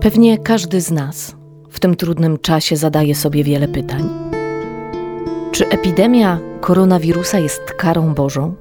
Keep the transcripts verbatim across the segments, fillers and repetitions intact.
Pewnie każdy z nas w tym trudnym czasie zadaje sobie wiele pytań. Czy epidemia koronawirusa jest karą Bożą?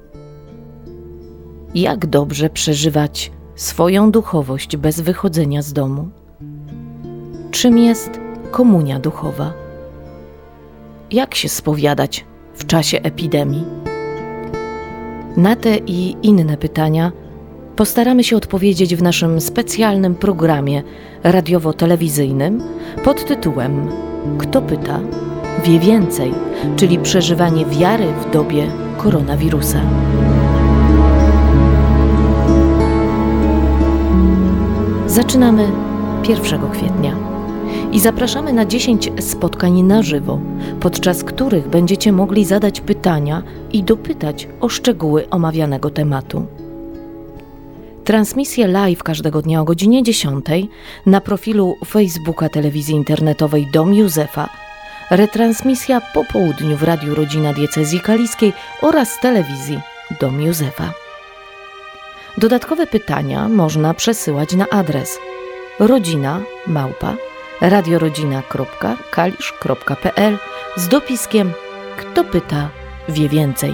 Jak dobrze przeżywać swoją duchowość bez wychodzenia z domu? Czym jest komunia duchowa? Jak się spowiadać w czasie epidemii? Na te i inne pytania postaramy się odpowiedzieć w naszym specjalnym programie radiowo-telewizyjnym pod tytułem Kto pyta, wie więcej, czyli przeżywanie wiary w dobie koronawirusa. Zaczynamy pierwszego kwietnia i zapraszamy na dziesięć spotkań na żywo, podczas których będziecie mogli zadać pytania i dopytać o szczegóły omawianego tematu. Transmisje live każdego dnia o godzinie dziesiątej na profilu Facebooka Telewizji Internetowej Dom Józefa, retransmisja po południu w Radiu Rodzina Diecezji Kaliskiej oraz telewizji Dom Józefa. Dodatkowe pytania można przesyłać na adres rodzina małpa radiorodzina kropka kalisz kropka pe el z dopiskiem Kto pyta, wie więcej.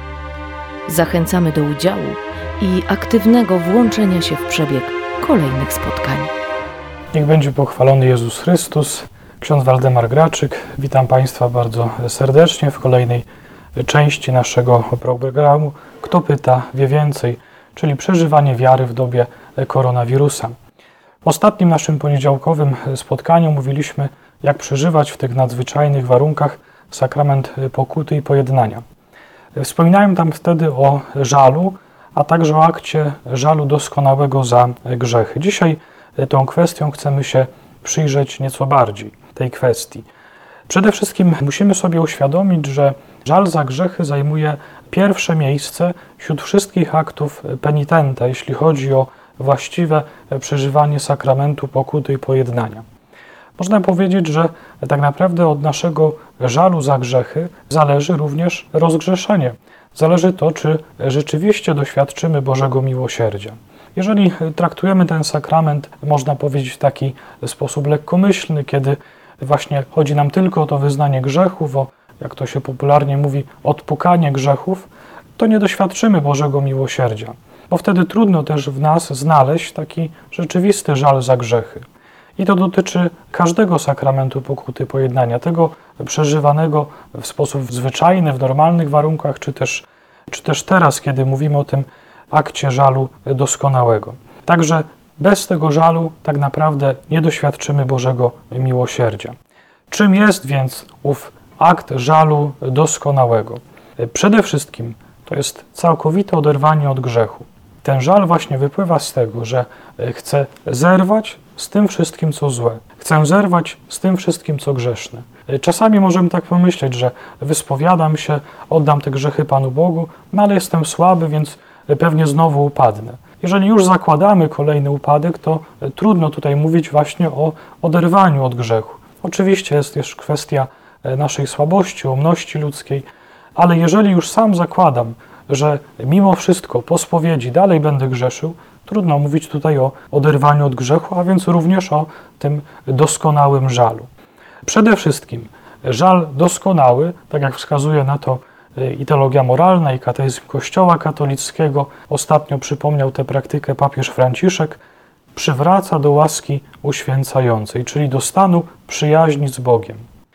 Zachęcamy do udziału i aktywnego włączenia się w przebieg kolejnych spotkań. Niech będzie pochwalony Jezus Chrystus. Ksiądz Waldemar Graczyk. Witam Państwa bardzo serdecznie w kolejnej części naszego programu Kto pyta, wie więcej, czyli przeżywanie wiary w dobie koronawirusa. W ostatnim naszym poniedziałkowym spotkaniu mówiliśmy, jak przeżywać w tych nadzwyczajnych warunkach sakrament pokuty i pojednania. Wspominałem tam wtedy o żalu, a także o akcie żalu doskonałego za grzechy. Dzisiaj tą kwestią chcemy się przyjrzeć nieco bardziej, tej kwestii. Przede wszystkim musimy sobie uświadomić, że żal za grzechy zajmuje pierwsze miejsce wśród wszystkich aktów penitenta, jeśli chodzi o właściwe przeżywanie sakramentu pokuty i pojednania. Można powiedzieć, że tak naprawdę od naszego żalu za grzechy zależy również rozgrzeszenie. Zależy to, czy rzeczywiście doświadczymy Bożego miłosierdzia. Jeżeli traktujemy ten sakrament, można powiedzieć, w taki sposób lekkomyślny, kiedy właśnie chodzi nam tylko o to wyznanie grzechów, o, jak to się popularnie mówi, odpukanie grzechów, to nie doświadczymy Bożego miłosierdzia, bo wtedy trudno też w nas znaleźć taki rzeczywisty żal za grzechy. I to dotyczy każdego sakramentu pokuty pojednania, tego przeżywanego w sposób zwyczajny, w normalnych warunkach, czy też, czy też teraz, kiedy mówimy o tym akcie żalu doskonałego. Także bez tego żalu tak naprawdę nie doświadczymy Bożego miłosierdzia. Czym jest więc ów akt żalu doskonałego? Przede wszystkim to jest całkowite oderwanie od grzechu. Ten żal właśnie wypływa z tego, że chcę zerwać z tym wszystkim, co złe. Chcę zerwać z tym wszystkim, co grzeszne. Czasami możemy tak pomyśleć, że wyspowiadam się, oddam te grzechy Panu Bogu, no ale jestem słaby, więc pewnie znowu upadnę. Jeżeli już zakładamy kolejny upadek, to trudno tutaj mówić właśnie o oderwaniu od grzechu. Oczywiście jest też kwestia naszej słabości, ułomności ludzkiej, ale jeżeli już sam zakładam, że mimo wszystko po spowiedzi dalej będę grzeszył, trudno mówić tutaj o oderwaniu od grzechu, a więc również o tym doskonałym żalu. Przede wszystkim żal doskonały, tak jak wskazuje na to i teologia moralna, i katechizm Kościoła katolickiego, ostatnio przypomniał tę praktykę papież Franciszek, przywraca do łaski uświęcającej, czyli do stanu przyjaźni z Bogiem.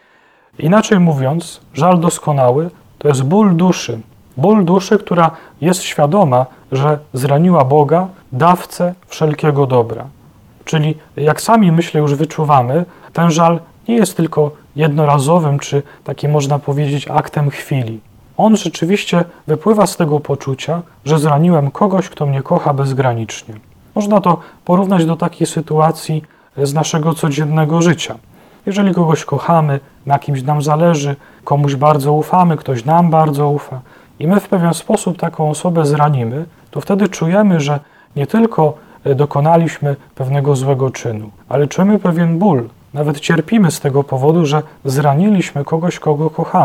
Inaczej mówiąc, żal doskonały to jest ból duszy, ból duszy, która jest świadoma, że zraniła Boga, dawcę wszelkiego dobra. Czyli, jak sami, myślę, już wyczuwamy, ten żal nie jest tylko jednorazowym, czy takim, można powiedzieć, aktem chwili. On rzeczywiście wypływa z tego poczucia, że zraniłem kogoś, kto mnie kocha bezgranicznie. Można to porównać do takiej sytuacji z naszego codziennego życia. Jeżeli kogoś kochamy, na kimś nam zależy, komuś bardzo ufamy, ktoś nam bardzo ufa i my w pewien sposób taką osobę zranimy, to wtedy czujemy, że nie tylko dokonaliśmy pewnego złego czynu, ale czujemy pewien ból. Nawet cierpimy z tego powodu, że zraniliśmy kogoś, kogo kochamy.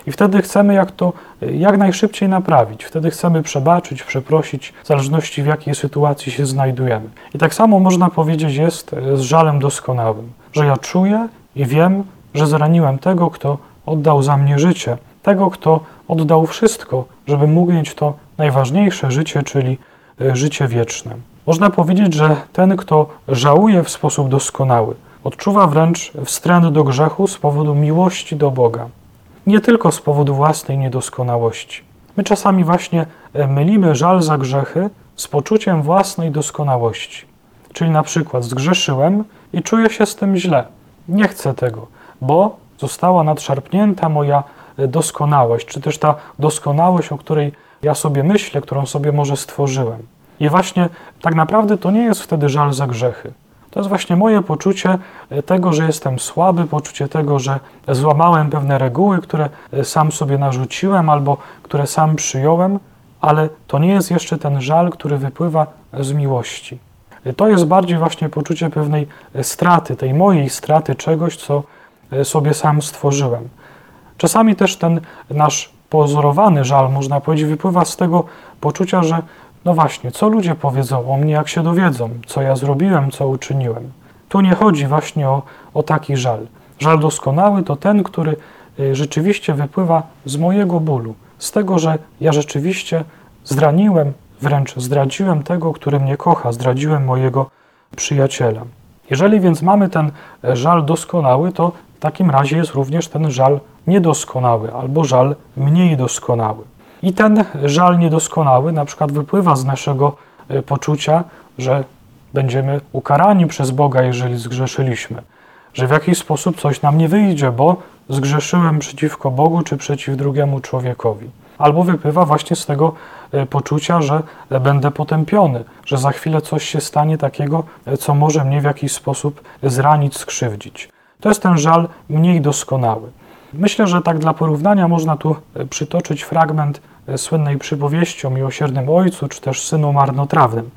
I wtedy chcemy jak to jak najszybciej naprawić. Wtedy chcemy przebaczyć, przeprosić, w zależności w jakiej sytuacji się znajdujemy. I tak samo można powiedzieć jest z żalem doskonałym, że ja czuję i wiem, że zraniłem tego, kto oddał za mnie życie, tego, kto oddał wszystko, żeby mógł mieć to najważniejsze życie, czyli życie wieczne. Można powiedzieć, że ten, kto żałuje w sposób doskonały, odczuwa wręcz wstręt do grzechu z powodu miłości do Boga. Nie tylko z powodu własnej niedoskonałości. My czasami właśnie mylimy żal za grzechy z poczuciem własnej doskonałości. Czyli na przykład zgrzeszyłem i czuję się z tym źle. Nie chcę tego, bo została nadszarpnięta moja doskonałość, czy też ta doskonałość, o której ja sobie myślę, którą sobie może stworzyłem. I właśnie tak naprawdę to nie jest wtedy żal za grzechy. To jest właśnie moje poczucie tego, że jestem słaby, poczucie tego, że złamałem pewne reguły, które sam sobie narzuciłem albo które sam przyjąłem, ale to nie jest jeszcze ten żal, który wypływa z miłości. To jest bardziej właśnie poczucie pewnej straty, tej mojej straty czegoś, co sobie sam stworzyłem. Czasami też ten nasz pozorowany żal, można powiedzieć, wypływa z tego poczucia, że no właśnie, co ludzie powiedzą o mnie, jak się dowiedzą, co ja zrobiłem, co uczyniłem. Tu nie chodzi właśnie o, o taki żal. Żal doskonały to ten, który rzeczywiście wypływa z mojego bólu, z tego, że ja rzeczywiście zraniłem, wręcz zdradziłem tego, który mnie kocha, zdradziłem mojego przyjaciela. Jeżeli więc mamy ten żal doskonały, to w takim razie jest również ten żal niedoskonały albo żal mniej doskonały. I ten żal niedoskonały na przykład wypływa z naszego poczucia, że będziemy ukarani przez Boga, jeżeli zgrzeszyliśmy, że w jakiś sposób coś nam nie wyjdzie, bo zgrzeszyłem przeciwko Bogu czy przeciw drugiemu człowiekowi. Albo wypływa właśnie z tego poczucia, że będę potępiony, że za chwilę coś się stanie takiego, co może mnie w jakiś sposób zranić, skrzywdzić. To jest ten żal mniej doskonały. Myślę, że tak dla porównania można tu przytoczyć fragment słynnej przypowieści o miłosiernym ojcu, czy też synu marnotrawnym.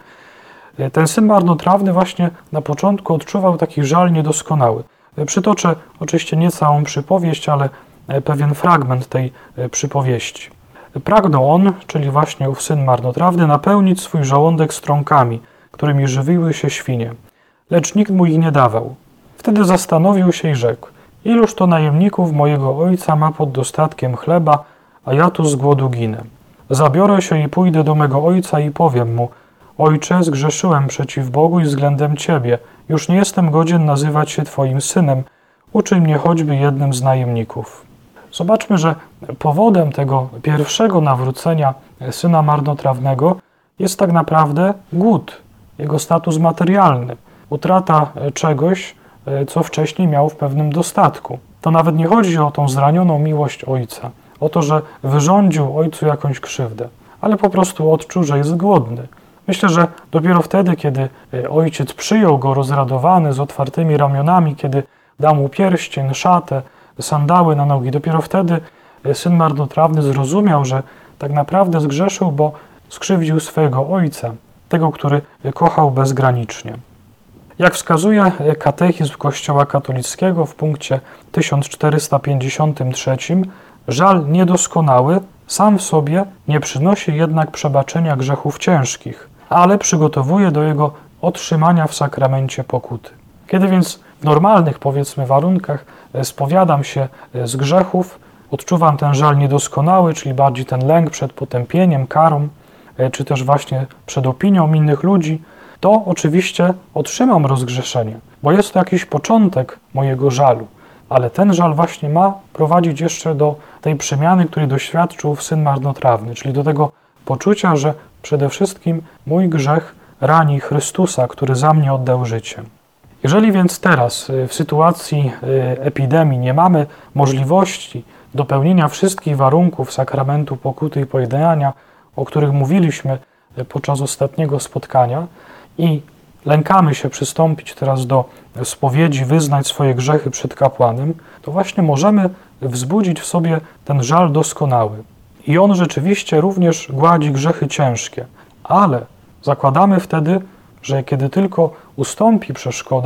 Ten syn marnotrawny właśnie na początku odczuwał taki żal niedoskonały. Przytoczę oczywiście nie całą przypowieść, ale pewien fragment tej przypowieści. Pragnął on, czyli właśnie ów syn marnotrawny, napełnić swój żołądek strąkami, którymi żywiły się świnie, lecz nikt mu ich nie dawał. Wtedy zastanowił się i rzekł: iluż to najemników mojego ojca ma pod dostatkiem chleba, a ja tu z głodu ginę. Zabiorę się i pójdę do mego ojca i powiem mu: Ojcze, zgrzeszyłem przeciw Bogu i względem Ciebie. Już nie jestem godzien nazywać się Twoim synem. Uczyń mnie choćby jednym z najemników. Zobaczmy, że powodem tego pierwszego nawrócenia syna marnotrawnego jest tak naprawdę głód, jego status materialny, utrata czegoś, co wcześniej miał w pewnym dostatku. To nawet nie chodzi o tą zranioną miłość ojca, o to, że wyrządził ojcu jakąś krzywdę, ale po prostu odczuł, że jest głodny. Myślę, że dopiero wtedy, kiedy ojciec przyjął go rozradowany, z otwartymi ramionami, kiedy dał mu pierścień, szatę, sandały na nogi, dopiero wtedy syn marnotrawny zrozumiał, że tak naprawdę zgrzeszył, bo skrzywdził swojego ojca, tego, który kochał bezgranicznie. Jak wskazuje katechizm Kościoła katolickiego w punkcie tysiąc czterysta pięćdziesiątym trzecim, żal niedoskonały sam w sobie nie przynosi jednak przebaczenia grzechów ciężkich, ale przygotowuje do jego otrzymania w sakramencie pokuty. Kiedy więc w normalnych, powiedzmy, warunkach spowiadam się z grzechów, odczuwam ten żal niedoskonały, czyli bardziej ten lęk przed potępieniem, karą, czy też właśnie przed opinią innych ludzi, to oczywiście otrzymam rozgrzeszenie, bo jest to jakiś początek mojego żalu. Ale ten żal właśnie ma prowadzić jeszcze do tej przemiany, której doświadczył syn marnotrawny, czyli do tego poczucia, że przede wszystkim mój grzech rani Chrystusa, który za mnie oddał życie. Jeżeli więc teraz w sytuacji epidemii nie mamy możliwości dopełnienia wszystkich warunków sakramentu pokuty i pojednania, o których mówiliśmy podczas ostatniego spotkania, i lękamy się przystąpić teraz do spowiedzi, wyznać swoje grzechy przed kapłanem, to właśnie możemy wzbudzić w sobie ten żal doskonały. I on rzeczywiście również gładzi grzechy ciężkie, ale zakładamy wtedy, że kiedy tylko ustąpi przeszkoda,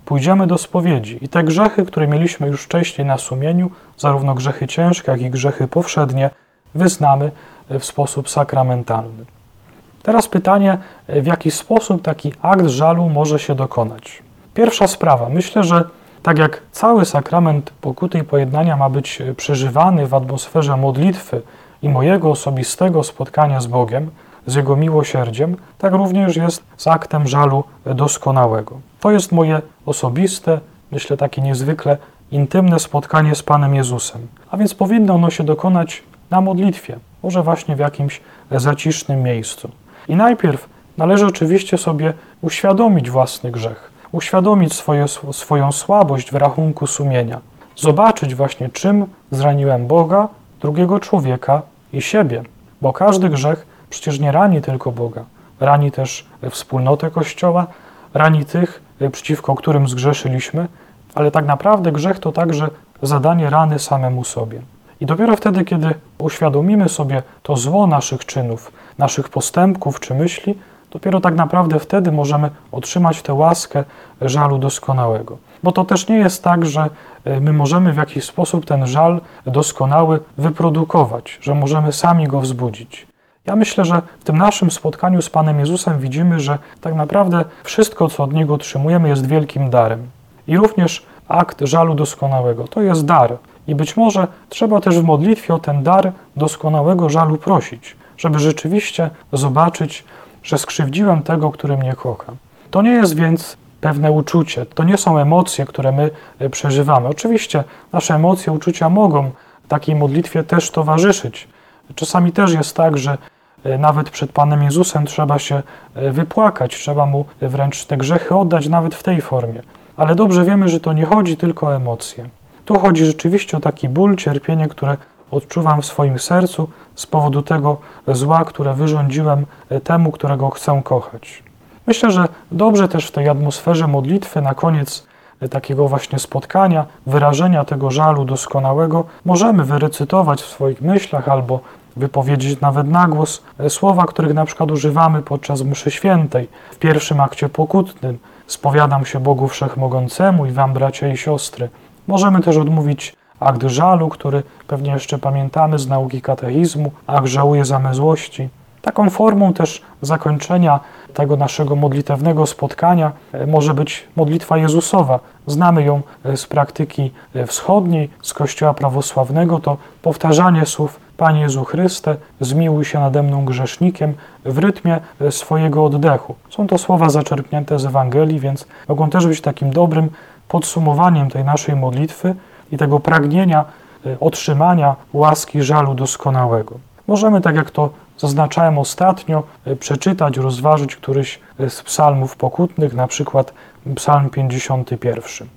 pójdziemy do spowiedzi i te grzechy, które mieliśmy już wcześniej na sumieniu, zarówno grzechy ciężkie, jak i grzechy powszednie, wyznamy w sposób sakramentalny. Teraz pytanie, w jaki sposób taki akt żalu może się dokonać. Pierwsza sprawa. Myślę, że tak jak cały sakrament pokuty i pojednania ma być przeżywany w atmosferze modlitwy i mojego osobistego spotkania z Bogiem, z Jego miłosierdziem, tak również jest z aktem żalu doskonałego. To jest moje osobiste, myślę takie niezwykle intymne spotkanie z Panem Jezusem. A więc powinno ono się dokonać na modlitwie, może właśnie w jakimś zacisznym miejscu. I najpierw należy oczywiście sobie uświadomić własny grzech, uświadomić swoje, swoją słabość w rachunku sumienia, zobaczyć właśnie, czym zraniłem Boga, drugiego człowieka i siebie, bo każdy grzech przecież nie rani tylko Boga, rani też wspólnotę Kościoła, rani tych, przeciwko którym zgrzeszyliśmy, ale tak naprawdę grzech to także zadanie rany samemu sobie. I dopiero wtedy, kiedy uświadomimy sobie to zło naszych czynów, naszych postępków czy myśli, dopiero tak naprawdę wtedy możemy otrzymać tę łaskę żalu doskonałego. Bo to też nie jest tak, że my możemy w jakiś sposób ten żal doskonały wyprodukować, że możemy sami go wzbudzić. Ja myślę, że w tym naszym spotkaniu z Panem Jezusem widzimy, że tak naprawdę wszystko, co od Niego otrzymujemy, jest wielkim darem. I również akt żalu doskonałego to jest dar. I być może trzeba też w modlitwie o ten dar doskonałego żalu prosić, żeby rzeczywiście zobaczyć, że skrzywdziłem tego, który mnie kocha. To nie jest więc pewne uczucie, to nie są emocje, które my przeżywamy. Oczywiście nasze emocje, uczucia mogą takiej modlitwie też towarzyszyć. Czasami też jest tak, że nawet przed Panem Jezusem trzeba się wypłakać, trzeba Mu wręcz te grzechy oddać nawet w tej formie. Ale dobrze wiemy, że to nie chodzi tylko o emocje. Tu chodzi rzeczywiście o taki ból, cierpienie, które odczuwam w swoim sercu z powodu tego zła, które wyrządziłem temu, którego chcę kochać. Myślę, że dobrze też w tej atmosferze modlitwy na koniec takiego właśnie spotkania, wyrażenia tego żalu doskonałego, możemy wyrecytować w swoich myślach albo wypowiedzieć nawet na głos słowa, których na przykład używamy podczas mszy świętej. W pierwszym akcie pokutnym spowiadam się Bogu Wszechmogącemu i wam, bracia i siostry. Możemy też odmówić akt żalu, który pewnie jeszcze pamiętamy z nauki katechizmu, akt żałuję za me złości. Taką formą też zakończenia tego naszego modlitewnego spotkania może być modlitwa Jezusowa. Znamy ją z praktyki wschodniej, z Kościoła prawosławnego. To powtarzanie słów Panie Jezu Chryste, zmiłuj się nade mną grzesznikiem w rytmie swojego oddechu. Są to słowa zaczerpnięte z Ewangelii, więc mogą też być takim dobrym podsumowaniem tej naszej modlitwy i tego pragnienia otrzymania łaski żalu doskonałego. Możemy, tak jak to zaznaczałem ostatnio, przeczytać, rozważyć któryś z psalmów pokutnych, na przykład psalm pięćdziesiąty pierwszy.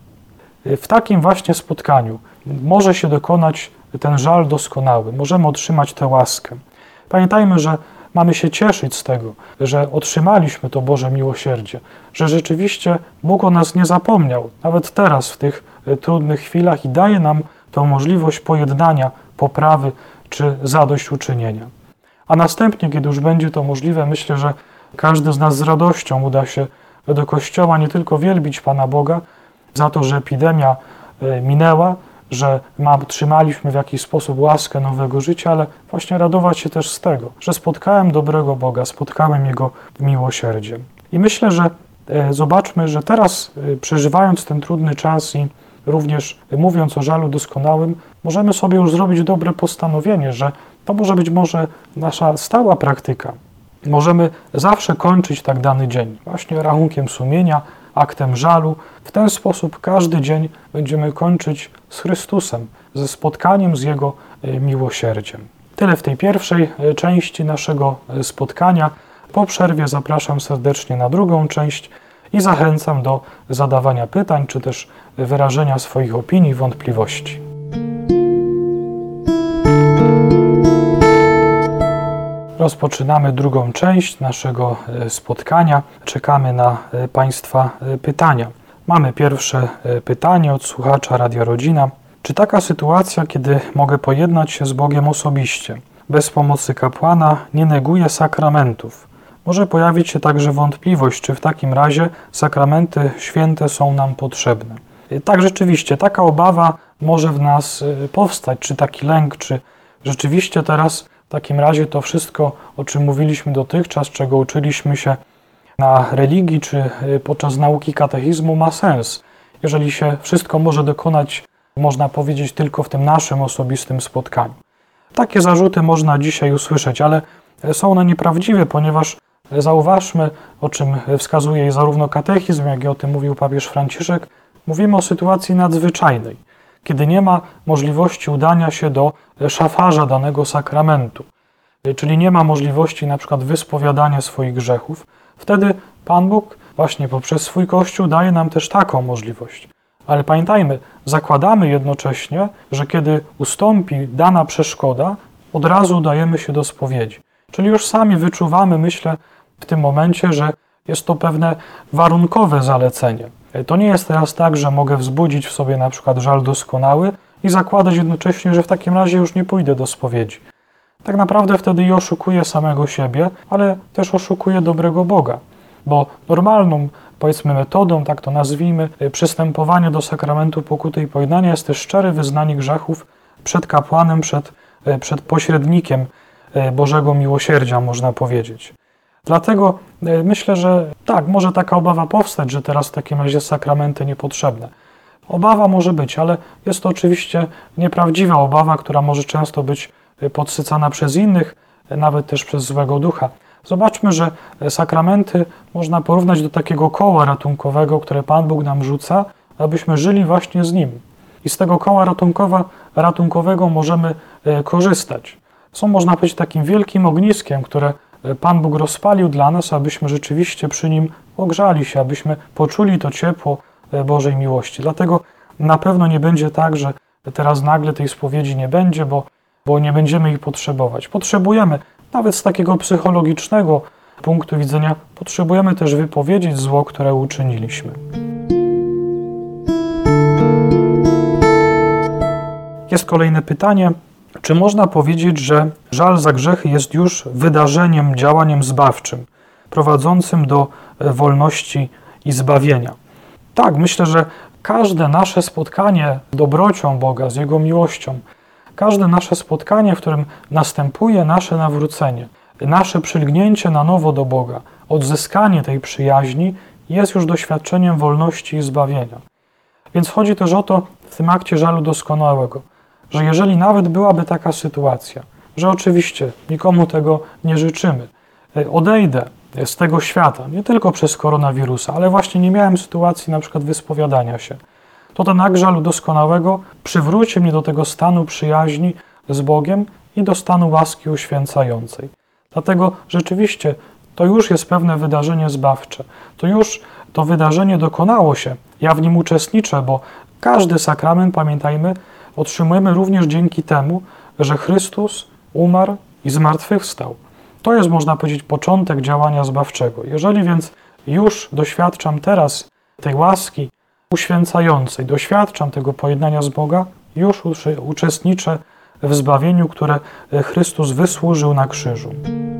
W takim właśnie spotkaniu może się dokonać ten żal doskonały, możemy otrzymać tę łaskę. Pamiętajmy, że mamy się cieszyć z tego, że otrzymaliśmy to Boże miłosierdzie, że rzeczywiście Bóg o nas nie zapomniał, nawet teraz w tych trudnych chwilach i daje nam tę możliwość pojednania, poprawy czy zadośćuczynienia. A następnie, kiedy już będzie to możliwe, myślę, że każdy z nas z radością uda się do Kościoła nie tylko wielbić Pana Boga za to, że epidemia minęła, że otrzymaliśmy w jakiś sposób łaskę nowego życia, ale właśnie radować się też z tego, że spotkałem dobrego Boga, spotkałem Jego miłosierdzie. I myślę, że zobaczmy, że teraz przeżywając ten trudny czas i również mówiąc o żalu doskonałym, możemy sobie już zrobić dobre postanowienie, że to może być może nasza stała praktyka. Możemy zawsze kończyć tak dany dzień, właśnie rachunkiem sumienia, aktem żalu. W ten sposób każdy dzień będziemy kończyć z Chrystusem, ze spotkaniem z Jego miłosierdziem. Tyle w tej pierwszej części naszego spotkania. Po przerwie zapraszam serdecznie na drugą część i zachęcam do zadawania pytań, czy też wyrażenia swoich opinii, wątpliwości. Rozpoczynamy drugą część naszego spotkania. Czekamy na Państwa pytania. Mamy pierwsze pytanie od słuchacza Radia Rodzina. Czy taka sytuacja, kiedy mogę pojednać się z Bogiem osobiście, bez pomocy kapłana, nie neguje sakramentów? może pojawić się także wątpliwość, czy w takim razie sakramenty święte są nam potrzebne. Tak, rzeczywiście, taka obawa może w nas powstać, czy taki lęk, czy rzeczywiście teraz w takim razie to wszystko, o czym mówiliśmy dotychczas, czego uczyliśmy się na religii, czy podczas nauki katechizmu, ma sens. Jeżeli się wszystko może dokonać, można powiedzieć, tylko w tym naszym osobistym spotkaniu. Takie zarzuty można dzisiaj usłyszeć, ale są one nieprawdziwe, ponieważ zauważmy, o czym wskazuje zarówno katechizm, jak i o tym mówił papież Franciszek, mówimy o sytuacji nadzwyczajnej, kiedy nie ma możliwości udania się do szafarza danego sakramentu, czyli nie ma możliwości na przykład wyspowiadania swoich grzechów. Wtedy Pan Bóg właśnie poprzez swój Kościół daje nam też taką możliwość. Ale pamiętajmy, zakładamy jednocześnie, że kiedy ustąpi dana przeszkoda, od razu udajemy się do spowiedzi. Czyli już sami wyczuwamy, myślę, w tym momencie, że jest to pewne warunkowe zalecenie. To nie jest teraz tak, że mogę wzbudzić w sobie na przykład żal doskonały i zakładać jednocześnie, że w takim razie już nie pójdę do spowiedzi. Tak naprawdę wtedy i oszukuję samego siebie, ale też oszukuję dobrego Boga, bo normalną, powiedzmy, metodą, tak to nazwijmy, przystępowania do sakramentu pokuty i pojednania jest też szczere wyznanie grzechów przed kapłanem, przed, przed pośrednikiem Bożego miłosierdzia, można powiedzieć. Dlatego myślę, że tak, może taka obawa powstać, że teraz w takim razie sakramenty niepotrzebne. Obawa może być, ale jest to oczywiście nieprawdziwa obawa, która może często być podsycana przez innych, nawet też przez złego ducha. Zobaczmy, że sakramenty można porównać do takiego koła ratunkowego, które Pan Bóg nam rzuca, abyśmy żyli właśnie z Nim. I z tego koła ratunkowa, ratunkowego możemy korzystać. Są, można powiedzieć, takim wielkim ogniskiem, które Pan Bóg rozpalił dla nas, abyśmy rzeczywiście przy Nim ogrzali się, abyśmy poczuli to ciepło Bożej miłości. Dlatego na pewno nie będzie tak, że teraz nagle tej spowiedzi nie będzie, bo, bo nie będziemy jej potrzebować. Potrzebujemy, nawet z takiego psychologicznego punktu widzenia, potrzebujemy też wypowiedzieć zło, które uczyniliśmy. Jest kolejne pytanie. Czy można powiedzieć, że żal za grzechy jest już wydarzeniem, działaniem zbawczym, prowadzącym do wolności i zbawienia? Tak, myślę, że każde nasze spotkanie z dobrocią Boga, z Jego miłością, każde nasze spotkanie, w którym następuje nasze nawrócenie, nasze przylgnięcie na nowo do Boga, odzyskanie tej przyjaźni jest już doświadczeniem wolności i zbawienia. Więc chodzi też o to w tym akcie żalu doskonałego, że jeżeli nawet byłaby taka sytuacja, że oczywiście nikomu tego nie życzymy, odejdę z tego świata, nie tylko przez koronawirusa, ale właśnie nie miałem sytuacji na przykład wyspowiadania się, to ten akt żalu doskonałego przywróci mnie do tego stanu przyjaźni z Bogiem i do stanu łaski uświęcającej. Dlatego rzeczywiście to już jest pewne wydarzenie zbawcze. To już to wydarzenie dokonało się. Ja w nim uczestniczę, bo każdy sakrament, pamiętajmy, otrzymujemy również dzięki temu, że Chrystus umarł i zmartwychwstał. To jest, można powiedzieć, początek działania zbawczego. Jeżeli więc już doświadczam teraz tej łaski uświęcającej, doświadczam tego pojednania z Boga, już uczestniczę w zbawieniu, które Chrystus wysłużył na krzyżu.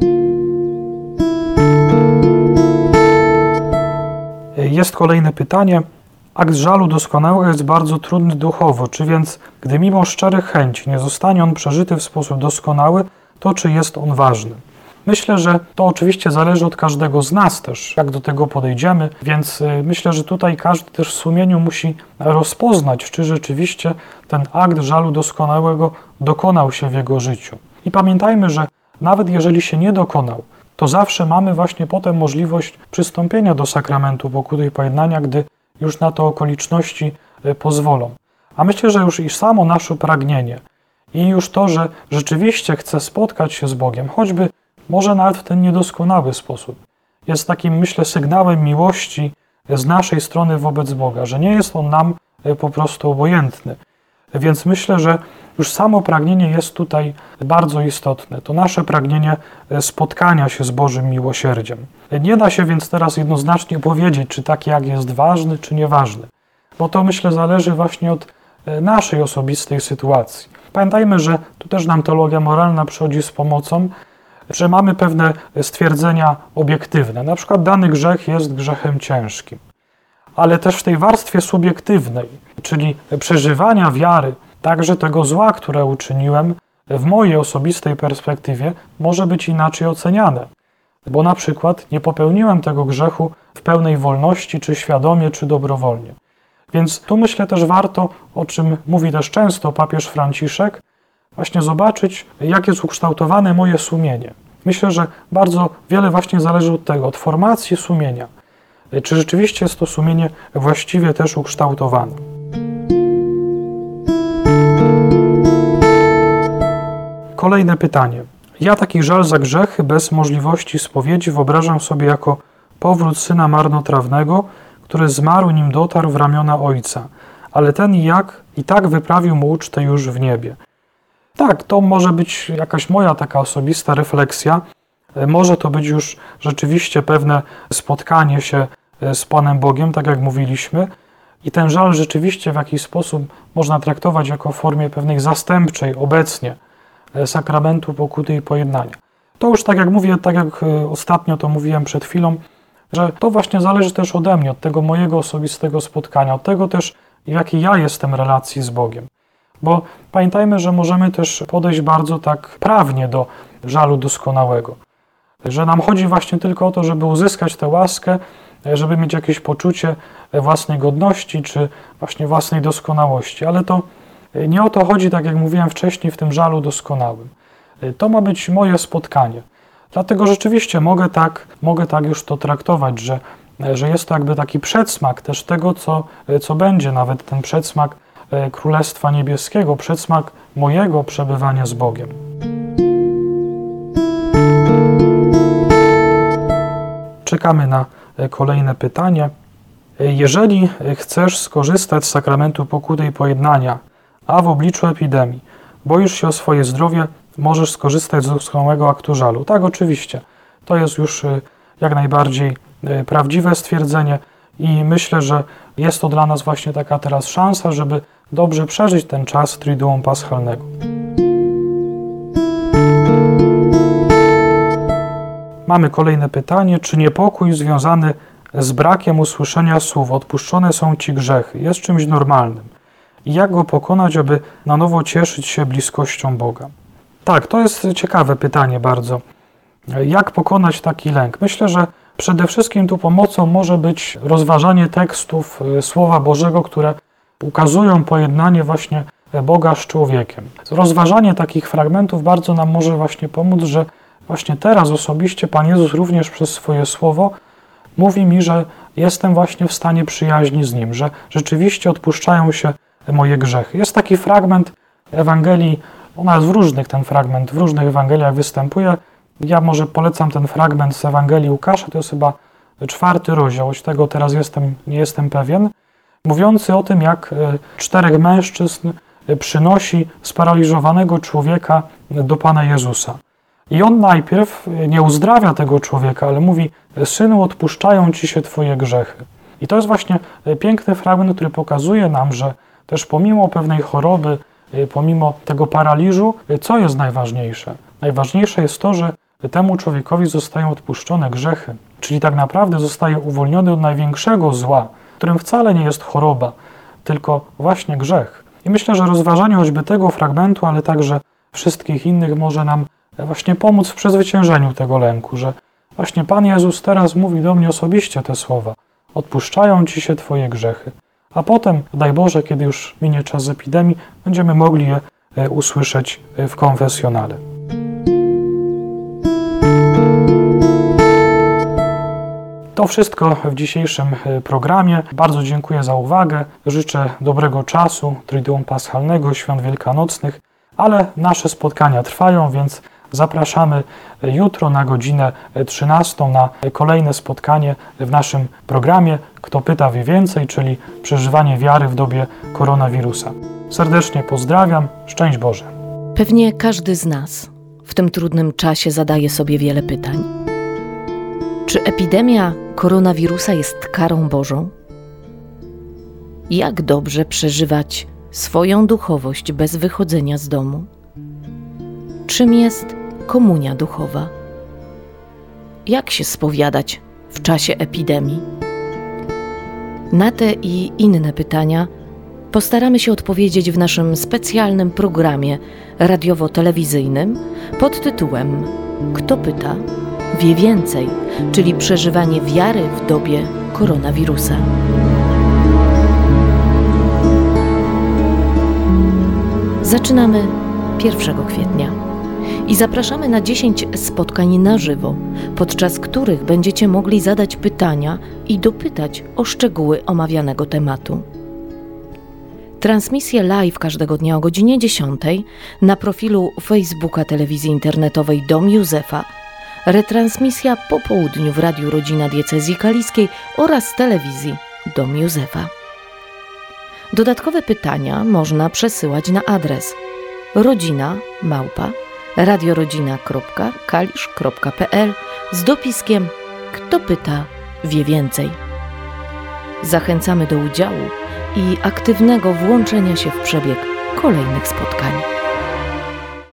Jest kolejne pytanie. Akt żalu doskonałego jest bardzo trudny duchowo, czy więc, gdy mimo szczerych chęci nie zostanie on przeżyty w sposób doskonały, to czy jest on ważny? Myślę, że to oczywiście zależy od każdego z nas też, jak do tego podejdziemy, więc myślę, że tutaj każdy też w sumieniu musi rozpoznać, czy rzeczywiście ten akt żalu doskonałego dokonał się w jego życiu. I pamiętajmy, że nawet jeżeli się nie dokonał, to zawsze mamy właśnie potem możliwość przystąpienia do sakramentu pokuty i pojednania, gdy już na to okoliczności pozwolą. A myślę, że już i samo nasze pragnienie i już to, że rzeczywiście chcę spotkać się z Bogiem, choćby może nawet w ten niedoskonały sposób, jest takim, myślę, sygnałem miłości z naszej strony wobec Boga, że nie jest On nam po prostu obojętny. Więc myślę, że już samo pragnienie jest tutaj bardzo istotne. To nasze pragnienie spotkania się z Bożym miłosierdziem. Nie da się więc teraz jednoznacznie powiedzieć, czy taki akt jest ważny, czy nieważny. Bo to, myślę, zależy właśnie od naszej osobistej sytuacji. Pamiętajmy, że tu też nam teologia moralna przychodzi z pomocą, że mamy pewne stwierdzenia obiektywne. Na przykład dany grzech jest grzechem ciężkim. Ale też w tej warstwie subiektywnej, czyli przeżywania wiary, także tego zła, które uczyniłem, w mojej osobistej perspektywie może być inaczej oceniane. Bo na przykład nie popełniłem tego grzechu w pełnej wolności, czy świadomie, czy dobrowolnie. Więc tu myślę też warto, o czym mówi też często papież Franciszek, właśnie zobaczyć, jak jest ukształtowane moje sumienie. Myślę, że bardzo wiele właśnie zależy od tego, od formacji sumienia. Czy rzeczywiście jest to sumienie właściwie też ukształtowane. Kolejne pytanie. Ja taki żal za grzechy bez możliwości spowiedzi wyobrażam sobie jako powrót syna marnotrawnego, który zmarł, nim dotarł w ramiona ojca, ale ten jak i tak wyprawił mu ucztę już w niebie. Tak, to może być jakaś moja taka osobista refleksja. Może to być już rzeczywiście pewne spotkanie się z Panem Bogiem, tak jak mówiliśmy. I ten żal rzeczywiście w jakiś sposób można traktować jako w formie pewnej zastępczej obecnie sakramentu pokuty i pojednania. To już tak jak mówię, tak jak ostatnio to mówiłem przed chwilą, że to właśnie zależy też ode mnie, od tego mojego osobistego spotkania, od tego też, w jakiej ja jestem relacji z Bogiem. Bo pamiętajmy, że możemy też podejść bardzo tak prawnie do żalu doskonałego. Że nam chodzi właśnie tylko o to, żeby uzyskać tę łaskę, żeby mieć jakieś poczucie własnej godności, czy właśnie własnej doskonałości. Ale to nie o to chodzi, tak jak mówiłem wcześniej, w tym żalu doskonałym. To ma być moje spotkanie. Dlatego rzeczywiście mogę tak, mogę tak już to traktować, że, że jest to jakby taki przedsmak też tego, co, co będzie, nawet ten przedsmak Królestwa Niebieskiego, przedsmak mojego przebywania z Bogiem. Czekamy na kolejne pytanie. Jeżeli chcesz skorzystać z sakramentu pokuty i pojednania, a w obliczu epidemii boisz się o swoje zdrowie, możesz skorzystać z doskonałego aktu żalu. Tak, oczywiście. To jest już jak najbardziej prawdziwe stwierdzenie i myślę, że jest to dla nas właśnie taka teraz szansa, żeby dobrze przeżyć ten czas Triduum Paschalnego. Mamy kolejne pytanie. Czy niepokój związany z brakiem usłyszenia słów "odpuszczone są Ci grzechy" jest czymś normalnym? I jak go pokonać, aby na nowo cieszyć się bliskością Boga? Tak, to jest ciekawe pytanie bardzo. Jak pokonać taki lęk? Myślę, że przede wszystkim tu pomocą może być rozważanie tekstów Słowa Bożego, które ukazują pojednanie właśnie Boga z człowiekiem. Rozważanie takich fragmentów bardzo nam może właśnie pomóc, że właśnie teraz osobiście Pan Jezus również przez swoje Słowo mówi mi, że jestem właśnie w stanie przyjaźni z Nim, że rzeczywiście odpuszczają się moje grzechy. Jest taki fragment Ewangelii, ona jest w różnych, ten fragment, w różnych Ewangeliach występuje. Ja może polecam ten fragment z Ewangelii Łukasza, to jest chyba czwarty rozdział, choć tego teraz jestem, nie jestem pewien, mówiący o tym, jak czterech mężczyzn przynosi sparaliżowanego człowieka do Pana Jezusa. I on najpierw nie uzdrawia tego człowieka, ale mówi: synu, odpuszczają Ci się Twoje grzechy. I to jest właśnie piękny fragment, który pokazuje nam, że też pomimo pewnej choroby, pomimo tego paraliżu, co jest najważniejsze? Najważniejsze jest to, że temu człowiekowi zostają odpuszczone grzechy, czyli tak naprawdę zostaje uwolniony od największego zła, którym wcale nie jest choroba, tylko właśnie grzech. I myślę, że rozważanie choćby tego fragmentu, ale także wszystkich innych może nam właśnie pomóc w przezwyciężeniu tego lęku, że właśnie Pan Jezus teraz mówi do mnie osobiście te słowa: odpuszczają Ci się Twoje grzechy. A potem, daj Boże, kiedy już minie czas epidemii, będziemy mogli je usłyszeć w konfesjonale. To wszystko w dzisiejszym programie. Bardzo dziękuję za uwagę. Życzę dobrego czasu, Triduum Paschalnego, świąt wielkanocnych, ale nasze spotkania trwają, więc zapraszamy jutro na godzinę trzynastą na kolejne spotkanie w naszym programie Kto pyta, wie więcej, czyli przeżywanie wiary w dobie koronawirusa. Serdecznie pozdrawiam. Szczęść Boże. Pewnie każdy z nas w tym trudnym czasie zadaje sobie wiele pytań. Czy epidemia koronawirusa jest karą Bożą? Jak dobrze przeżywać swoją duchowość bez wychodzenia z domu? Czym jest komunia duchowa? jak się spowiadać w czasie epidemii? Na te i inne pytania postaramy się odpowiedzieć w naszym specjalnym programie radiowo-telewizyjnym pod tytułem Kto pyta, wie więcej, czyli przeżywanie wiary w dobie koronawirusa. Zaczynamy pierwszego kwietnia i zapraszamy na dziesięć spotkań na żywo, podczas których będziecie mogli zadać pytania i dopytać o szczegóły omawianego tematu. Transmisje live każdego dnia o godzinie dziesiątej na profilu Facebooka Telewizji Internetowej Dom Józefa, retransmisja po południu w Radiu Rodzina Diecezji Kaliskiej oraz telewizji Dom Józefa. Dodatkowe pytania można przesyłać na adres rodzina małpa radiorodzina kropka kalisz kropka pe el z dopiskiem Kto pyta, wie więcej. Zachęcamy do udziału i aktywnego włączenia się w przebieg kolejnych spotkań.